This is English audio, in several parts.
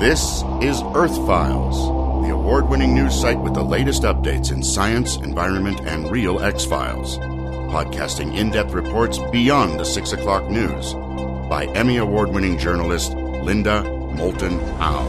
This is Earth Files, the award-winning news site with the latest updates in science, environment, and real X-Files. Podcasting in-depth reports beyond the 6 o'clock news by Emmy Award-winning journalist Linda Moulton Howe.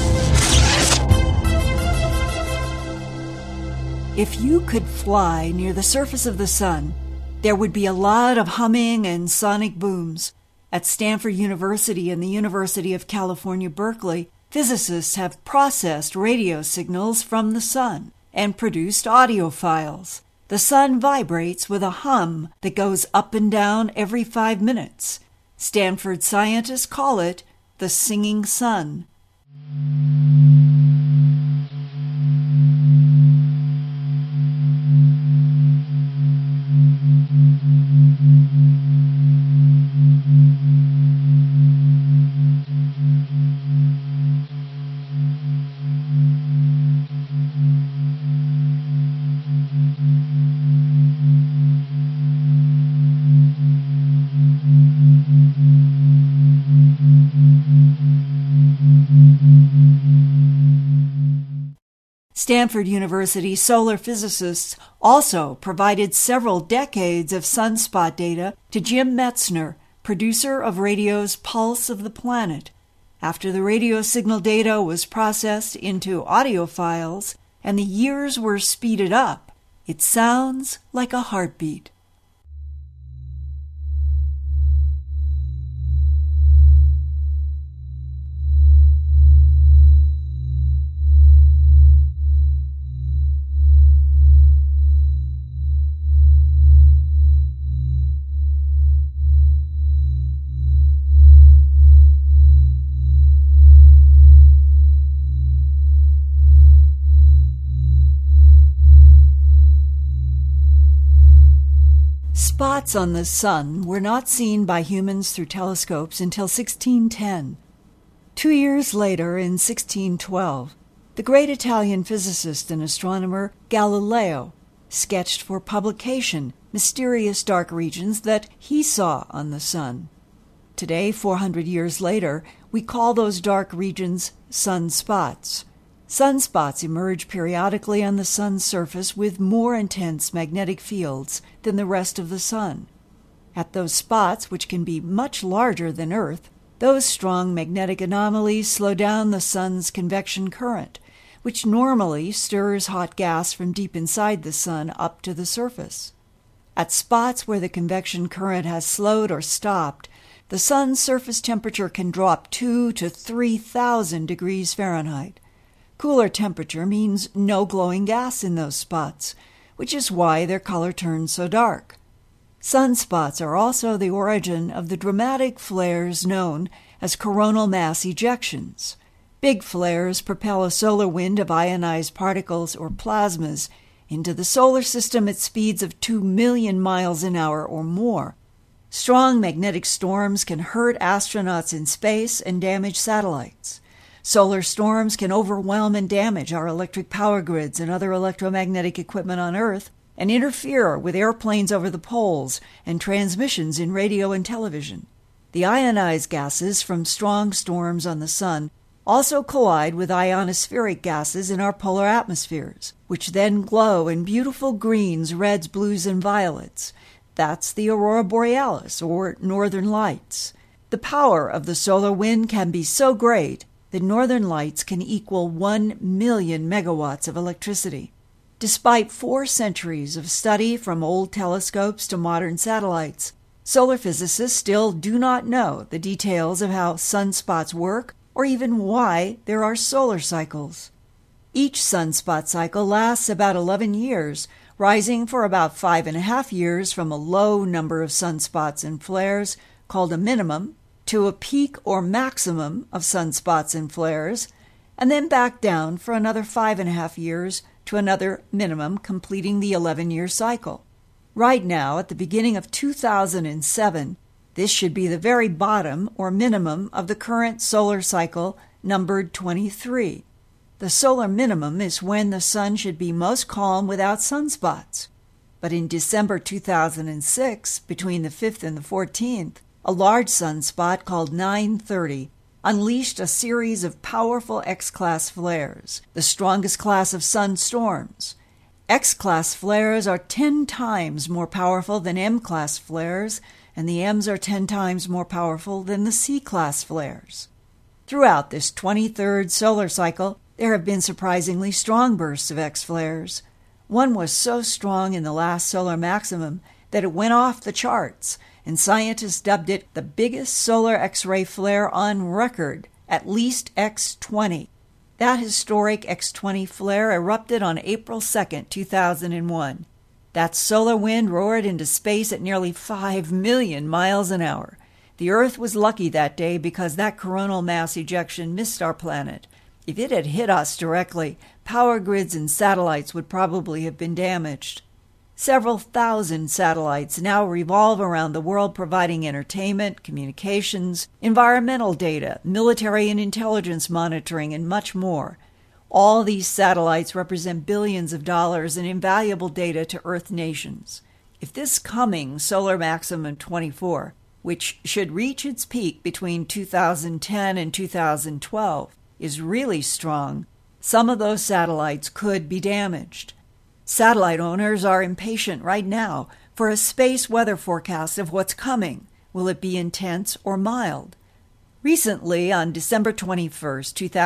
If you could fly near the surface of the sun, there would be a lot of humming and sonic booms. At Stanford University and the University of California, Berkeley, physicists have processed radio signals from the sun and produced audio files. The sun vibrates with a hum that goes up and down every 5 minutes. Stanford scientists call it the singing sun. Stanford University solar physicists also provided several decades of sunspot data to Jim Metzner, producer of radio's Pulse of the Planet. After the radio signal data was processed into audio files and the years were speeded up, it sounds like a heartbeat. Spots on the sun were not seen by humans through telescopes until 1610. 2 years later, in 1612, the great Italian physicist and astronomer Galileo sketched for publication mysterious dark regions that he saw on the sun. Today, 400 years later, we call those dark regions sunspots. Sunspots emerge periodically on the sun's surface with more intense magnetic fields than the rest of the sun. At those spots, which can be much larger than Earth, those strong magnetic anomalies slow down the sun's convection current, which normally stirs hot gas from deep inside the sun up to the surface. At spots where the convection current has slowed or stopped, the sun's surface temperature can drop 2,000 to 3,000 degrees Fahrenheit. Cooler temperature means no glowing gas in those spots, which is why their color turns so dark. Sunspots are also the origin of the dramatic flares known as coronal mass ejections. Big flares propel a solar wind of ionized particles or plasmas into the solar system at speeds of 2 million miles an hour or more. Strong magnetic storms can hurt astronauts in space and damage satellites. Solar storms can overwhelm and damage our electric power grids and other electromagnetic equipment on Earth and interfere with airplanes over the poles and transmissions in radio and television. The ionized gases from strong storms on the sun also collide with ionospheric gases in our polar atmospheres, which then glow in beautiful greens, reds, blues, and violets. That's the aurora borealis, or northern lights. The power of the solar wind can be so great the northern lights can equal 1 million megawatts of electricity. Despite 4 centuries of study from old telescopes to modern satellites, solar physicists still do not know the details of how sunspots work or even why there are solar cycles. Each sunspot cycle lasts about 11 years, rising for about 5.5 years from a low number of sunspots and flares, called a minimum, to a peak or maximum of sunspots and flares, and then back down for another 5.5 years to another minimum, completing the 11-year cycle. Right now, at the beginning of 2007, this should be the very bottom or minimum of the current solar cycle, numbered 23. The solar minimum is when the sun should be most calm without sunspots. But in December 2006, between the 5th and the 14th, a large sunspot called 930, unleashed a series of powerful X-class flares, the strongest class of sun storms. X-class flares are 10 times more powerful than M-class flares, and the M's are 10 times more powerful than the C-class flares. Throughout this 23rd solar cycle, there have been surprisingly strong bursts of X-flares. One was so strong in the last solar maximum that it went off the charts, and scientists dubbed it the biggest solar X-ray flare on record, at least X20. That historic X20 flare erupted on April 2, 2001. That solar wind roared into space at nearly 5 million miles an hour. The Earth was lucky that day because that coronal mass ejection missed our planet. If it had hit us directly, power grids and satellites would probably have been damaged. Several thousand satellites now revolve around the world providing entertainment, communications, environmental data, military and intelligence monitoring, and much more. All these satellites represent billions of dollars in invaluable data to Earth nations. If this coming solar maximum 24, which should reach its peak between 2010 and 2012, is really strong, some of those satellites could be damaged. Satellite owners are impatient right now for a space weather forecast of what's coming. Will it be intense or mild? Recently, on December 21,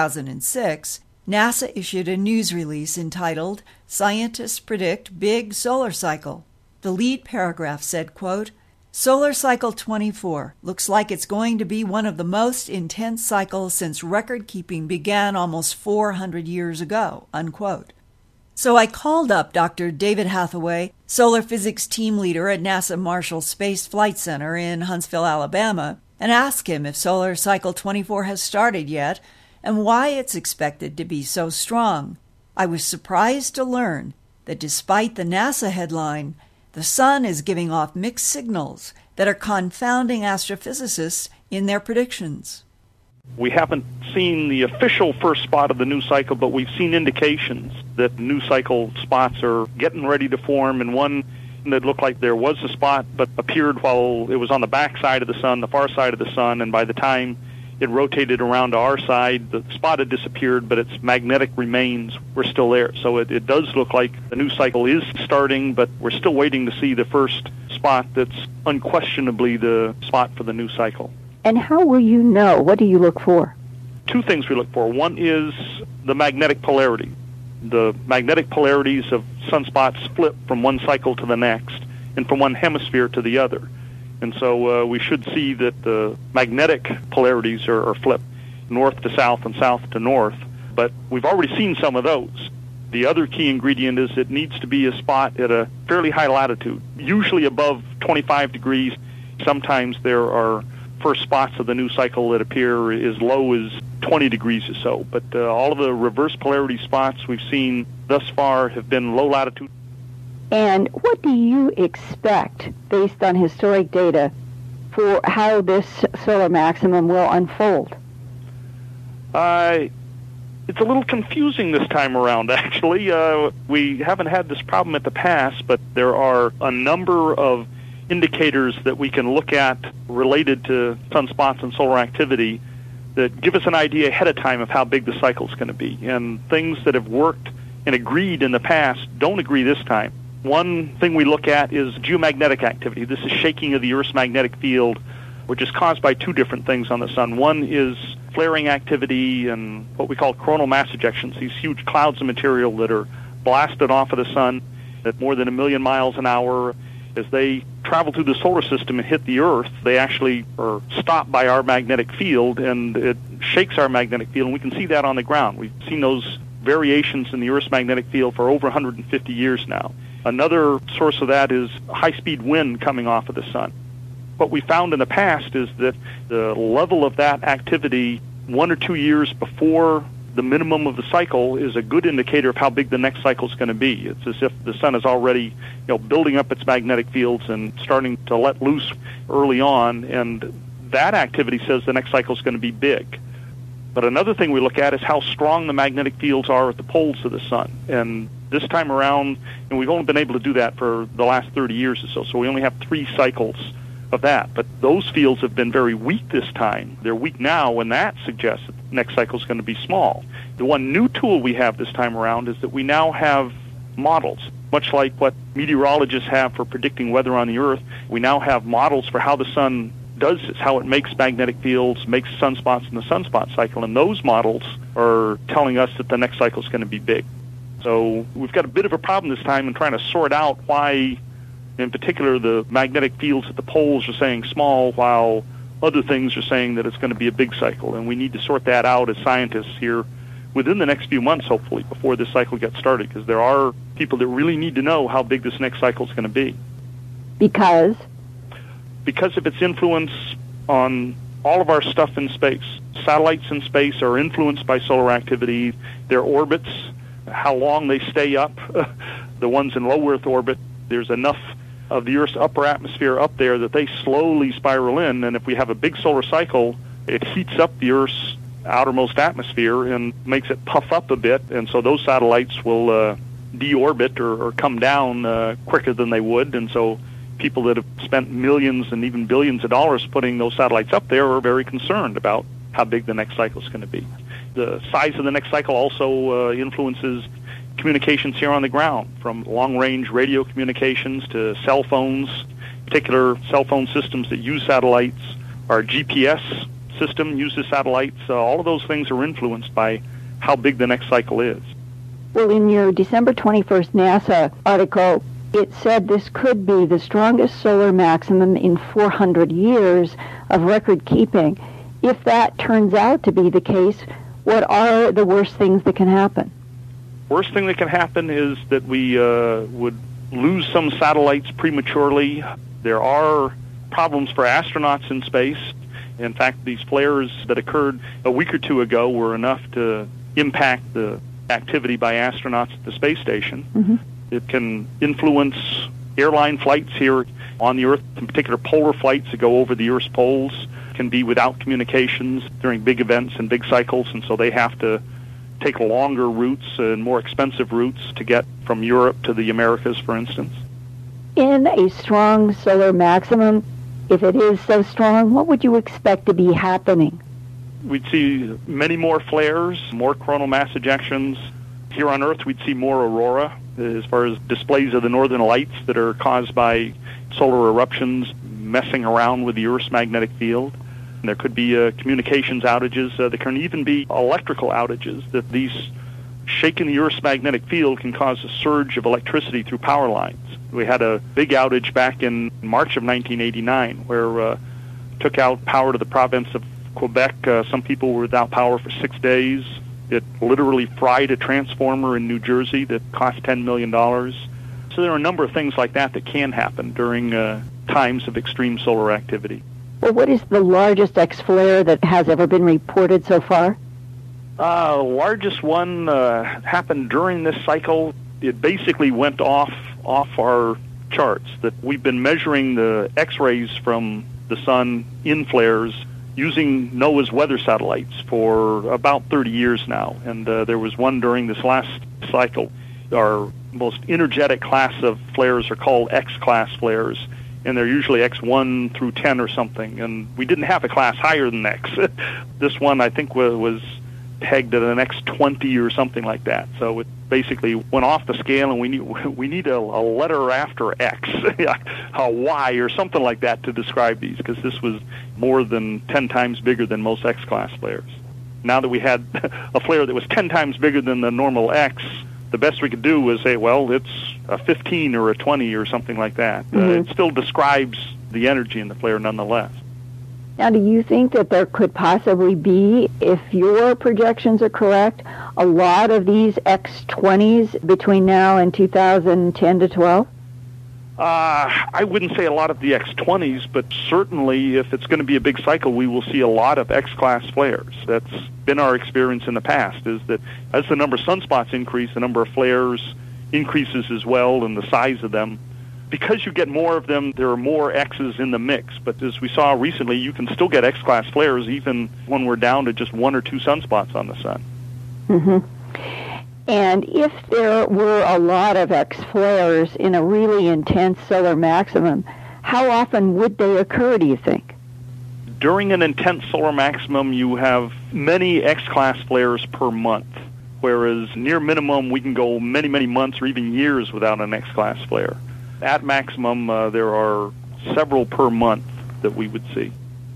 2006, NASA issued a news release entitled, "Scientists Predict Big Solar Cycle." The lead paragraph said, quote, "Solar Cycle 24 looks like it's going to be one of the most intense cycles since record-keeping began almost 400 years ago," unquote. So I called up Dr. David Hathaway, solar physics team leader at NASA Marshall Space Flight Center in Huntsville, Alabama, and asked him if Solar Cycle 24 has started yet and why it's expected to be so strong. I was surprised to learn that despite the NASA headline, the sun is giving off mixed signals that are confounding astrophysicists in their predictions. We haven't seen the official first spot of the new cycle, but we've seen indications that new cycle spots are getting ready to form, and one that looked like there was a spot but appeared while it was on the back side of the sun, the far side of the sun, and by the time it rotated around to our side, the spot had disappeared, but its magnetic remains were still there. So it does look like the new cycle is starting, but we're still waiting to see the first spot that's unquestionably the spot for the new cycle. And how will you know? What do you look for? Two things we look for. One is the magnetic polarity. The magnetic polarities of sunspots flip from one cycle to the next and from one hemisphere to the other. And so we should see that the magnetic polarities are flipped north to south and south to north. But we've already seen some of those. The other key ingredient is it needs to be a spot at a fairly high latitude, usually above 25 degrees. Sometimes there are first spots of the new cycle that appear as low as 20 degrees or so. But all of the reverse polarity spots we've seen thus far have been low latitude. And what do you expect, based on historic data, for how this solar maximum will unfold? It's a little confusing this time around, actually. We haven't had this problem in the past, but there are a number of indicators that we can look at related to sunspots and solar activity that give us an idea ahead of time of how big the cycle is going to be. And things that have worked and agreed in the past don't agree this time. One thing we look at is geomagnetic activity. This is shaking of the Earth's magnetic field, which is caused by two different things on the sun. One is flaring activity and what we call coronal mass ejections, these huge clouds of material that are blasted off of the sun at more than 1 million miles an hour. As they travel through the solar system and hit the Earth, they actually are stopped by our magnetic field, and it shakes our magnetic field, and we can see that on the ground. We've seen those variations in the Earth's magnetic field for over 150 years now. Another source of that is high-speed wind coming off of the sun. What we found in the past is that the level of that activity 1 or 2 years before the minimum of the cycle is a good indicator of how big the next cycle is going to be. It's as if the sun is already, building up its magnetic fields and starting to let loose early on, and that activity says the next cycle is going to be big. But another thing we look at is how strong the magnetic fields are at the poles of the sun. And this time around, and we've only been able to do that for the last 30 years or so, so we only have 3 cycles of that. But those fields have been very weak this time. They're weak now, and that suggests that the next cycle is going to be small. The one new tool we have this time around is that we now have models. Much like what meteorologists have for predicting weather on the Earth, we now have models for how the sun does this, how it makes magnetic fields, makes sunspots in the sunspot cycle, and those models are telling us that the next cycle is going to be big. So we've got a bit of a problem this time in trying to sort out why, in particular, the magnetic fields at the poles are saying small, while other things are saying that it's going to be a big cycle. And we need to sort that out as scientists here within the next few months, hopefully, before this cycle gets started, because there are people that really need to know how big this next cycle is going to be. Because of its influence on all of our stuff in space. Satellites in space are influenced by solar activity, their orbits, how long they stay up. The ones in low Earth orbit, there's enough of the Earth's upper atmosphere up there that they slowly spiral in, and if we have a big solar cycle, it heats up the Earth's outermost atmosphere and makes it puff up a bit, and so those satellites will deorbit or come down quicker than they would, and so people that have spent millions and even billions of dollars putting those satellites up there are very concerned about how big the next cycle is going to be. The size of the next cycle also influences communications here on the ground, from long-range radio communications to cell phones, particular cell phone systems that use satellites. Our GPS system uses satellites. All of those things are influenced by how big the next cycle is. Well, in your December 21st NASA article, it said this could be the strongest solar maximum in 400 years of record keeping. If that turns out to be the case, what are the worst things that can happen? Worst thing that can happen is that we would lose some satellites prematurely. There are problems for astronauts in space. In fact, these flares that occurred a week or two ago were enough to impact the activity by astronauts at the space station. Mm-hmm. It can influence airline flights here on the Earth, in particular polar flights that go over the Earth's poles can be without communications during big events and big cycles, and so they have to take longer routes and more expensive routes to get from Europe to the Americas, for instance. In a strong solar maximum, if it is so strong, what would you expect to be happening? We'd see many more flares, more coronal mass ejections. Here on Earth, we'd see more aurora, as far as displays of the northern lights that are caused by solar eruptions messing around with the Earth's magnetic field. And there could be communications outages. There can even be electrical outages, that these shaking the Earth's magnetic field can cause a surge of electricity through power lines. We had a big outage back in March of 1989 where took out power to the province of Quebec. Some people were without power for 6 days. It literally fried a transformer in New Jersey that cost $10 million. So there are a number of things like that that can happen during times of extreme solar activity. Well, what is the largest X-flare that has ever been reported so far? The largest one happened during this cycle. It basically went off our charts. That we've been measuring the X-rays from the sun in flares using NOAA's weather satellites for about 30 years now. And there was one during this last cycle. Our most energetic class of flares are called X-class flares, and they're usually X1 through 10 or something. And we didn't have a class higher than X. This one, I think, was pegged at an X20 or something like that. So it basically went off the scale, and we need a letter after X, a Y or something like that to describe these, because this was more than 10 times bigger than most X-class flares. Now that we had a flare that was 10 times bigger than the normal X, the best we could do was say, well, it's a 15 or a 20 or something like that. Mm-hmm. It still describes the energy in the flare nonetheless. Now, do you think that there could possibly be, if your projections are correct, a lot of these X20s between now and 2010 to 12? I wouldn't say a lot of the X20s, but certainly if it's going to be a big cycle, we will see a lot of X-class flares. That's been our experience in the past, is that as the number of sunspots increase, the number of flares increases as well, and the size of them. Because you get more of them, there are more X's in the mix. But as we saw recently, you can still get X-class flares even when we're down to just 1 or 2 sunspots on the sun. Mm-hmm. And if there were a lot of X-flares in a really intense solar maximum, How often would they occur, do you think? During an intense solar maximum, you have many X-class flares per month, whereas near minimum, we can go many, many months or even years without an X-class flare. At maximum, there are several per month that we would see.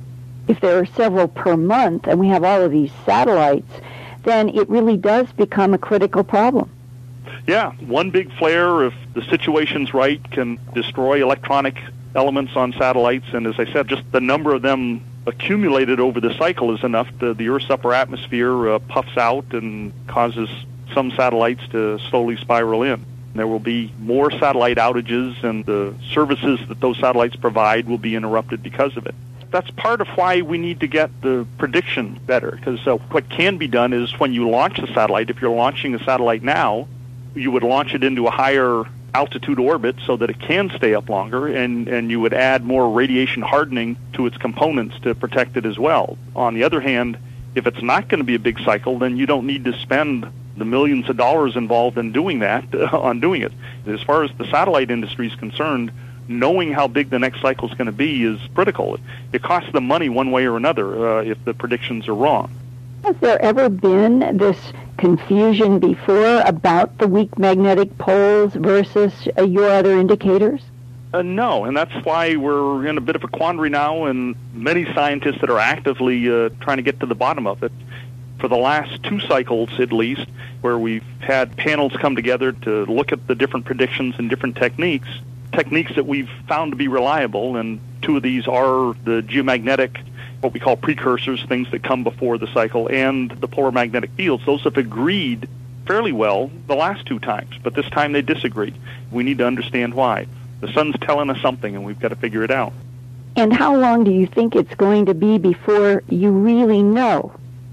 If there are several per month and we have all of these satellites, then it really does become a critical problem. Yeah, one big flare, if the situation's right, can destroy electronic elements on satellites. And as I said, just the number of them accumulated over the cycle is enough. The Earth's upper atmosphere puffs out and causes some satellites to slowly spiral in. There will be more satellite outages, and the services that those satellites provide will be interrupted because of it. That's part of why we need to get the prediction better, because what can be done is when you launch the satellite, if you're launching a satellite now, you would launch it into a higher altitude orbit so that it can stay up longer, and you would add more radiation hardening to its components to protect it as well. On the other hand, if it's not going to be a big cycle, then you don't need to spend the millions of dollars involved in doing that, on doing it. As far as the satellite industry is concerned, knowing how big the next cycle is going to be is critical. It costs them money one way or another if the predictions are wrong. Has there ever been this confusion before about the weak magnetic poles versus your other indicators? No, and that's why we're in a bit of a quandary now, and many scientists that are actively trying to get to the bottom of it. For the last 2 cycles, at least, where we've had panels come together to look at the different predictions and different techniques that we've found to be reliable, and 2 of these are the geomagnetic, what we call precursors, things that come before the cycle, and the polar magnetic fields. Those have agreed fairly well the last 2 times, but this time they disagreed. We need to understand why. The sun's telling us something, and we've got to figure it out. And how long do you think it's going to be before you really know?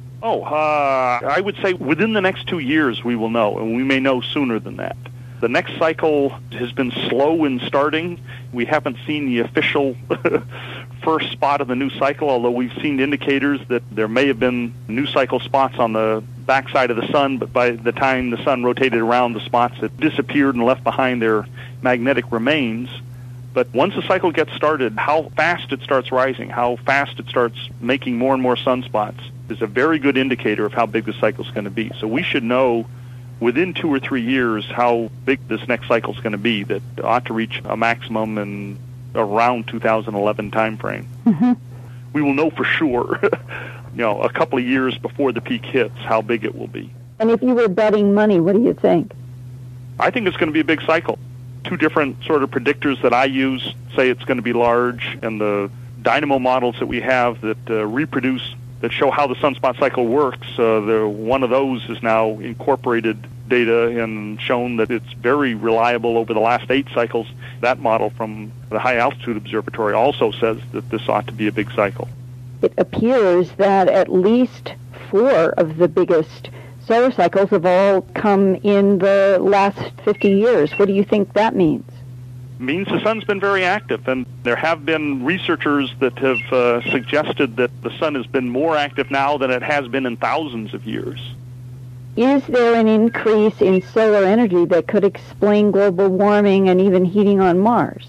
I would say within the next 2 years we will know, and we may know sooner than that. The next cycle has been slow in starting. We haven't seen the official first spot of the new cycle, although we've seen indicators that there may have been new cycle spots on the backside of the sun, but by the time the sun rotated around, the spots had disappeared and left behind their magnetic remains. But once the cycle gets started, how fast it starts rising, how fast it starts making more and more sunspots is a very good indicator of how big the cycle is going to be. So we should know within 2 or 3 years how big this next cycle is going to be, that ought to reach a maximum in around 2011 timeframe. Mm-hmm. We will know for sure, a couple of years before the peak hits, how big it will be. And if you were betting money, what do you think? I think it's going to be a big cycle. 2 different sort of predictors that I use say it's going to be large, and the dynamo models that we have that reproduce, that show how the sunspot cycle works, one of those is now incorporated data and shown that it's very reliable over the last 8 cycles. That model from the High Altitude Observatory also says that this ought to be a big cycle. It appears that at least 4 of the biggest solar cycles have all come in the last 50 years. What do you think that means? It means the sun's been very active, and there have been researchers that have suggested that the sun has been more active now than it has been in thousands of years. Is there an increase in solar energy that could explain global warming and even heating on Mars?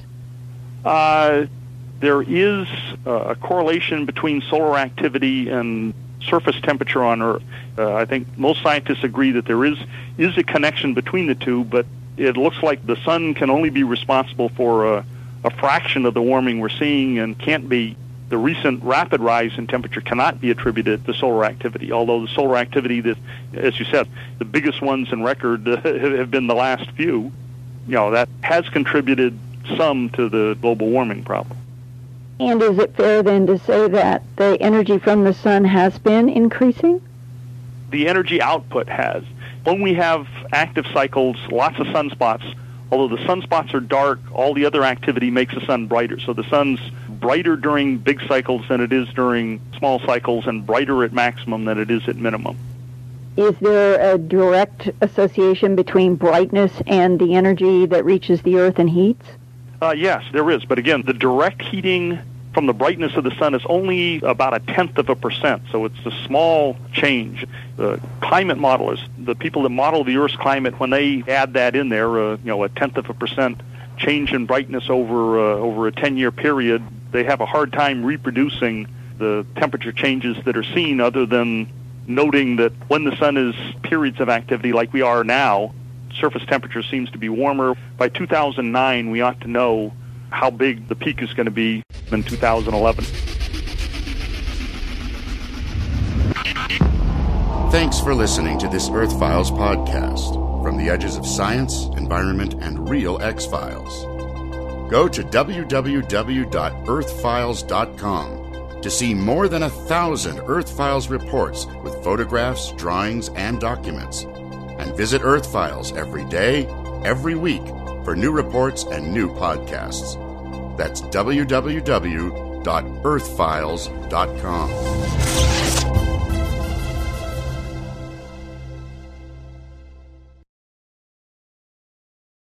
There is a correlation between solar activity and surface temperature on Earth. I think most scientists agree that there is a connection between the two, but it looks like the sun can only be responsible for a fraction of the warming we're seeing, and can't be. The recent rapid rise in temperature cannot be attributed to solar activity, although the solar activity that, as you said, the biggest ones in record have been the last few, that has contributed some to the global warming problem. And is it fair then to say that the energy from the sun has been increasing? The energy output has. When we have active cycles, lots of sunspots, although the sunspots are dark, all the other activity makes the sun brighter. So the sun's brighter during big cycles than it is during small cycles, and brighter at maximum than it is at minimum. Is there a direct association between brightness and the energy that reaches the Earth and heats? Yes, there is. But again, the direct heating from the brightness of the sun is only about 0.1%, so it's a small change. The climate modelers, the people that model the Earth's climate, when they add that in there, 0.1% change in brightness over a 10-year period, they have a hard time reproducing the temperature changes that are seen, other than noting that when the sun is periods of activity like we are now, surface temperature seems to be warmer. By 2009, we ought to know how big the peak is going to be in 2011. Thanks for listening to this Earth Files podcast, from the edges of science, environment, and real X-Files. Go to www.earthfiles.com to see more than 1,000 Earth Files reports with photographs, drawings, and documents. And visit Earth Files every day, every week, for new reports and new podcasts. That's www.earthfiles.com.